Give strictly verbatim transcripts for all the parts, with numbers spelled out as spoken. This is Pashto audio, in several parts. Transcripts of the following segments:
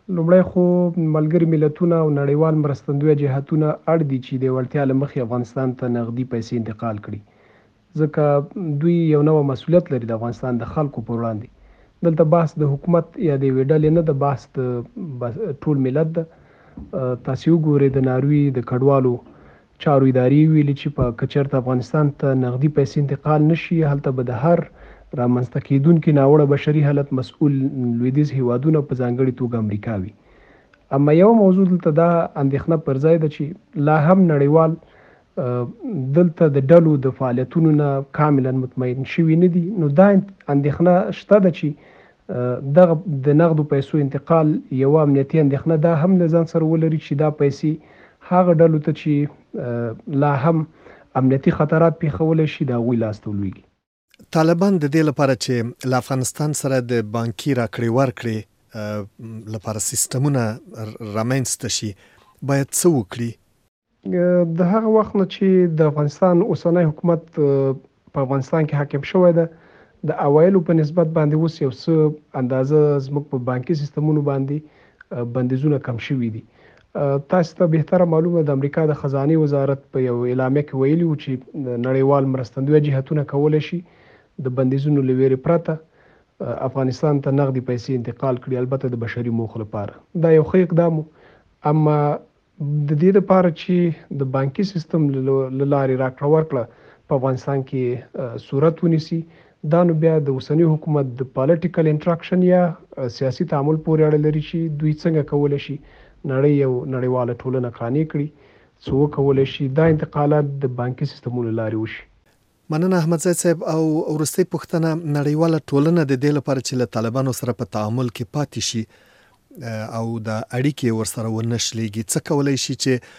لومړی خو ملګري ملتونه او نړیوال مرستندویه جهتونه اړ دي چې د وړتیا له مخې افغانستان ته نغدي پیسې انتقال کړي، ځکه دوی یو نوی مسؤلیت لري د افغانستان د خلکو پر وړاندې. دلته بحث د حکومت یا د یوې ډلې نه ده، بحث د ټول ملت ده. تاسې وګورئ د ناروې د کډوالو چارو ادارې ویلي چې په که چېرته افغانستان ته نغدي پیسې انتقال نشي، هلته به د هر رامنځته کېدونکي ناوړه بشري حالت مسؤل لویدیځ هیوادونه په ځانګړې توګه امریکا وي. اما یو موضوع دلته دا اندېښنه پر ځای ده چې لا هم نړیوال دلته د ډلو د فعالیتونو نه کاملا مطمئن شوي نه دي. نو دا اندېښنه شته ده چې دغه د نغدو پیسو انتقال یوه امنیتي اندېښنه دا هم له ځان سره ولري چې دا پیسې هغه ډلو ته چې لا هم امنیتي خطرات پیښولی شي د هغوی لاس ته ولویږي. طالبان د دې لپاره چې له افغانستان سره د بانکي راکړې ورکړې لپاره سیستمونه رامنځته شي باید څه وکړي؟ د هغه وخت نه چې د افغانستان اوسنی حکومت په افغانستان کې حاکم شوی ده، د اوایلو په نسبت باندې اوس یو څه اندازه زموږ په بانکي سیستمونو باندې بندیزونه کم شوي دي. تاسو ته بهتره معلومه د امریکا د خزانې وزارت په یو اعلامیه کې ویلي وو چې نړیوال مرستندویه جهتونه کولی شي د بندیزونو له ویرې پرته افغانستان ته نغدي پیسې انتقال کړي، البته د بشري موخو لپاره. دا یو ښه اقدام و، اما د دې لپاره چې د بانکي سیستم له لارې راکړه ورکړه په افغانستان کې صورت ونیسي، دا نو بیا د اوسني حکومت د پالیټیکل انټراکشن یا سیاسي تعامل پورې اړه لري چې دوی څنګه کولی شي نړۍ یو نړیواله ټولنه قانع کړي، څو وکولی شي دا انتقالات د بانکي سیستمونو له لارې وشي. مننه احمدزی صاحب. او وروستۍ پوښتنه، نړیواله ټولنه د دې لپاره چې له طالبانو سره په تعامل کې پاتې شي او د اړیکې ورسره ونشلېږي، څه کولی شي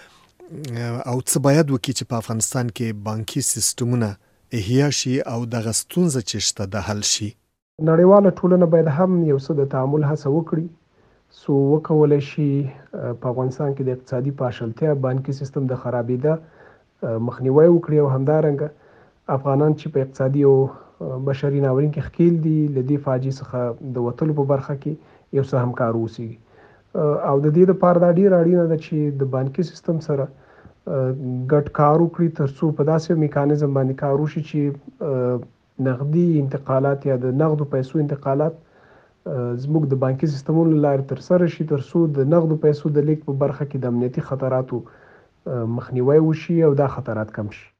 چې او څه باید وکړي چې په افغانستان کې بانکي سیستمونه احیا شي او دغه ستونزه چې شته د حل شي؟ نړیواله ټولنه باید هم یو څه د تعامل هڅه وکړي، څو وکولی شي په افغانستان کې د اقتصادي پاشلتیا، بانکي سیستم د خرابېده مخنیوی وکړي، او همدارنګه افغانان چې په اقتصادي او بشري ناورین کې ښکېل دي له دې فاجعې څخه د وتلو په برخه کې یو څه همکار واوسي. او د دې لپاره دا ډېره اړینه ده چې د بانکي سیستم سره ګډ کار وکړي تر څو په داسې میکانیزم باندې کار وشي چې نغدي انتقالات یا د نغدو پیسو انتقالات زموږ د بانکي سیستمونو له لارې ترسره شي، تر څو د نغدو پیسو د لیږد په برخه کې د امنیتي خطراتو مخنیوی وشي او دا خطرات کم شي.